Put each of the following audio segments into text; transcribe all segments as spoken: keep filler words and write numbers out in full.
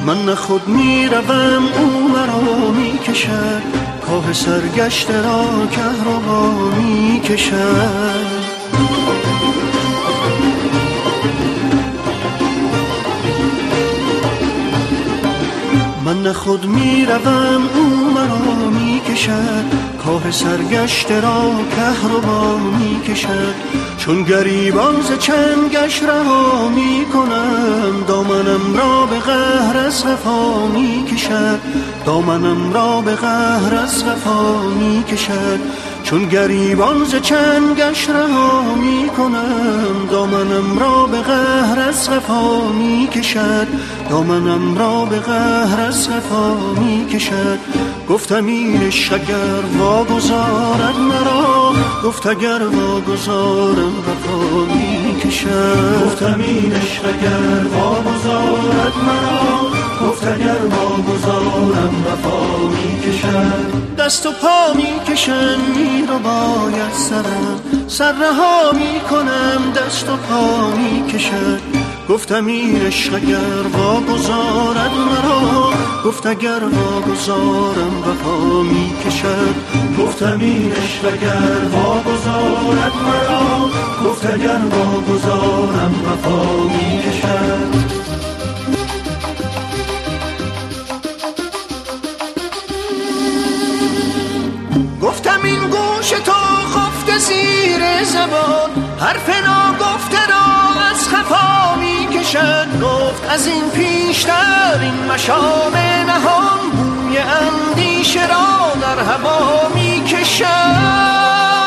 من نه خود می روم او مرا می کشد، کاه سرگشته را کهربا می کشد. من نه خود می روم او مرا می کشد، کاه سرگشته را کهربا می کشد. چون گریبان ز چنگش رها می کنم، دامنم را به قهر از قفا می کشد، دامنم را به قهر از قفا می کشد. چون گریبان ز چنگش رها می کنم، دامنم را به قهر از قفا می کشد، دامنم را به قهر از قفا می کشد. گفتم این عشق اگر واگذارد مرا، گفت اگر واگذارم وفا می کشد. گفتم این عشق اگر واگذارد مرا، گفت اگر واگذارم وفا می کشد. دست و پا می کشم می رو باید سرم، سر رها می کنم دست و پا می کشد. گفتم این عشق اگر واگذارد مرا، گفت اگر واگذارم وفا می کشد. گفتم این عشق اگر واگذارد مرا، گفت اگر واگذارم وفا می کشد. گفتم این گوش تو خفته زیر زبان، حرف ناگفته را از خفا می کشد. گفت از این پیشتر این مشام نهان، بوی اندیشه را در هوا می کشد.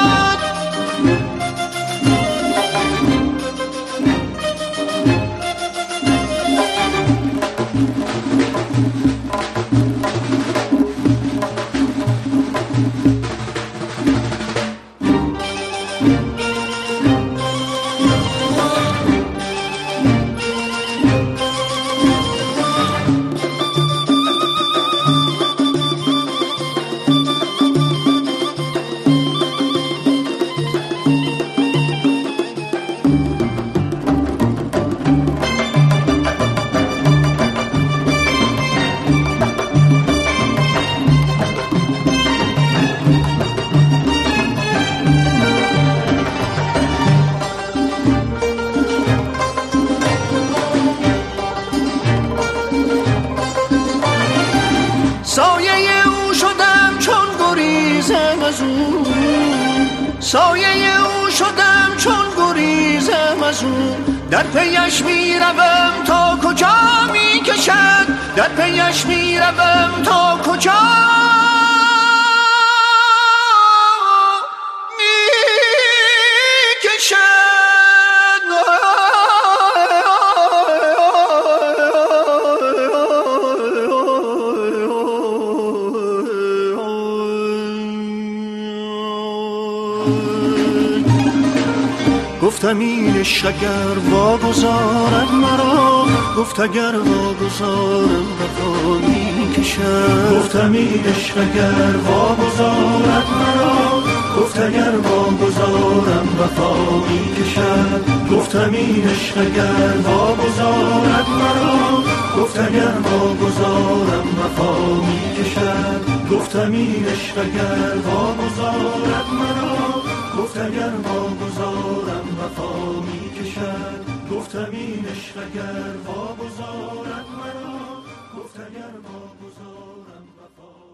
سایه او شدم چون گریزم از او، سایه او شدم چون گریزم از او. در پیش می روم تا کجا می کشد، در پیش می روم تا کجا می کشد. گفتم این عشق اگر واگذارد مرا، گفت اگر واگذارم وفا می کشد. گفتم این عشق اگر واگذارد مرا، گفت اگر واگذارم وفا می کشد. گفتم این عشق اگر واگذارد مرا، گفت اگر واگذارم وفا می کشد. گفتم این عشق اگر واگذارد مرا، گفت اگر واگذارم وفا می کشد. گفتم این عشق اگر واگذارد مرا، گفت اگر واگذارم وفا